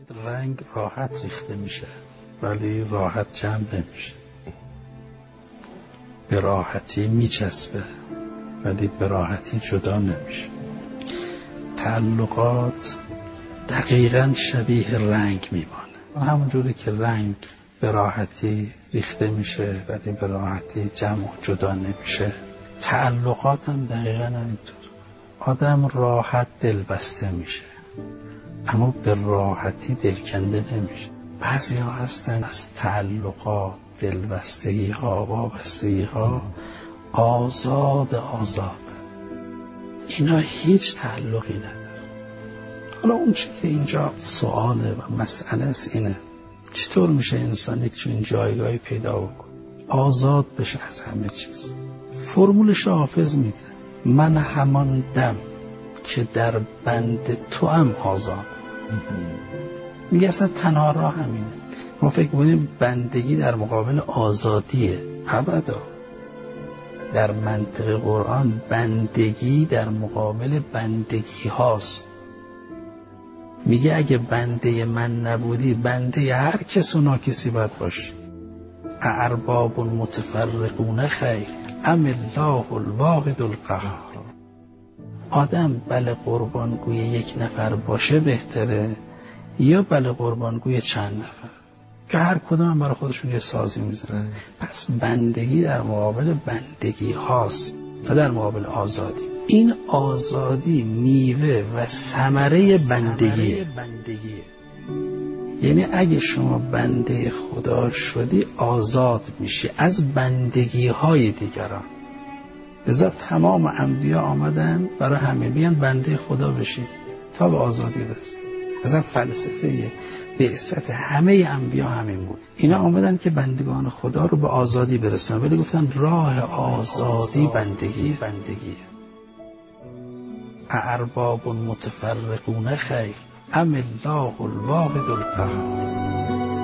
رنگ راحت ریخته میشه ولی راحت جمع نمیشه، به راحتی میچسبه ولی به راحتی جدا نمیشه. تعلقات دقیقاً شبیه رنگ میمانه، همونجوری که رنگ به راحتی ریخته میشه ولی به راحتی جمع جدا نمیشه، تعلقات هم دقیقاً همینطور. آدم راحت دل بسته میشه اما به راحتی دلکنده نمیشه. بعضی ها هستن از تعلقات، دلبستگی ها، وابستگی ها آزاد اینا هیچ تعلقی نداره. حالا اون چی که اینجا سواله و مسئله است اینه چطور میشه انسان یک چون جایگاهی پیدا بکنه آزاد بشه از همه چیز. فرمولش رو حافظ میده: من همان دم که در بند تو هم آزاد. میگه اصلا تنها راه همینه. ما فکر می‌کنیم بندگی در مقابل آزادیه، ابدا. در منطق قرآن بندگی در مقابل بندگی هاست. میگه اگه بنده من نبودی بنده هر کس و ناکسی باید باشی. ارباب متفرقون خیر ام الله الواحد القهار. آدم بله قربانگوی یک نفر باشه بهتره یا بله قربانگوی چند نفر که هر کدوم هم برای خودشون یه سازی میزنن. پس بندگی در مقابل بندگی هاست و در مقابل آزادی. این آزادی میوه و ثمره بندگیه. یعنی اگه شما بنده خدا شدی آزاد میشی از بندگی های دیگران. لذا تمام انبیا آمدن برای همه بیان بنده خدا بشید تا به آزادی برسید. مثلا فلسفه بعثت همه انبیا همین بود. اینا آمدن که بندگان خدا رو به آزادی برسونن ولی گفتن راه آزادی بندگیه. ارباب متفرقون خیر ام الله الواحد القهار.